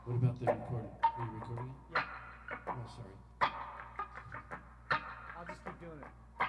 What about the recording? Are you recording it? Yeah. Oh, sorry. I'll just keep doing it.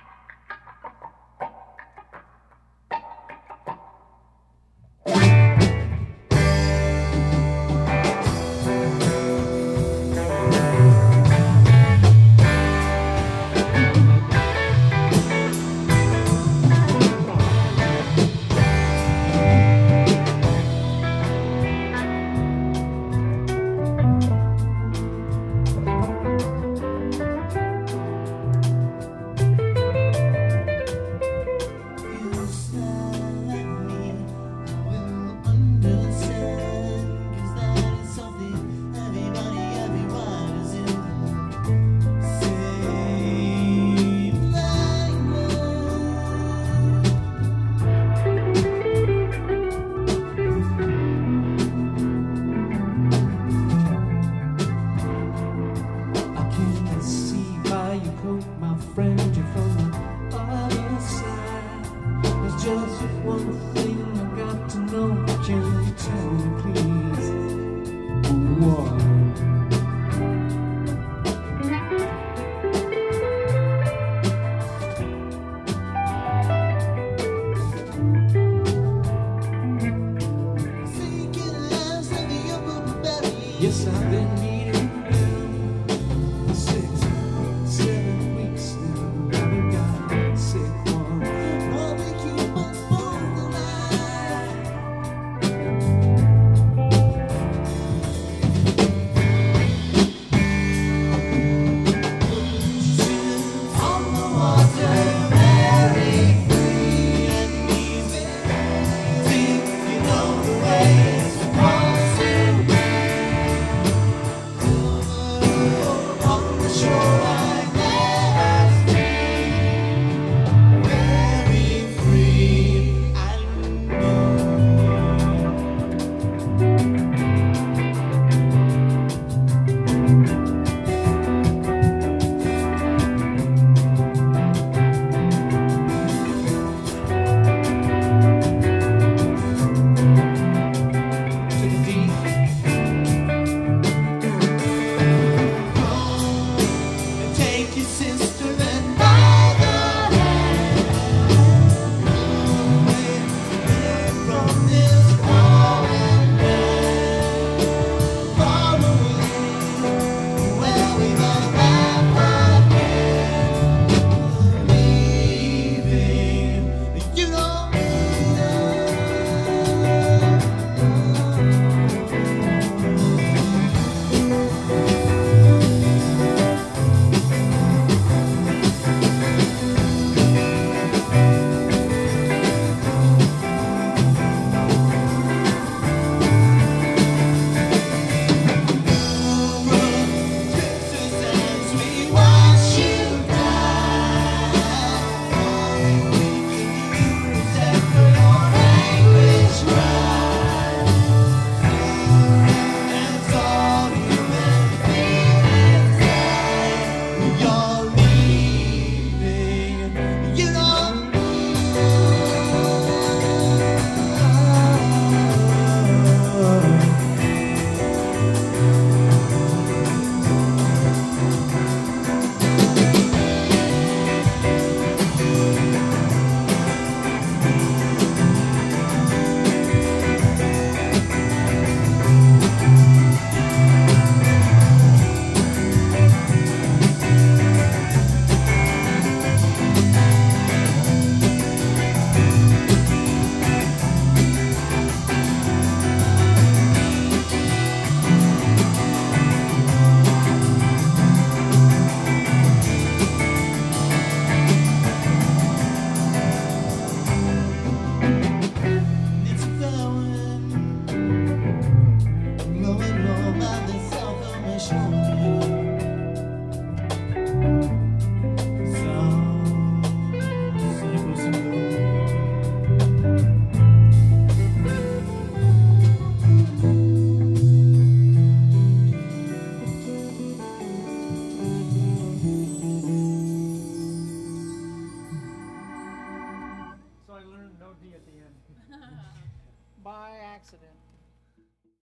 Yes, I've been needing them for 6-7 weeks now. I haven't got a sick one. Oh, they keep us both alive. On the water, very free and easy. Think you know the way it's supposed to be. On the shoreline, let us be very free and take your sister and by the hand, away from this foreign land, far away, where we both have again, leaving, you don't It's flowing, blowing all by the south of my shore.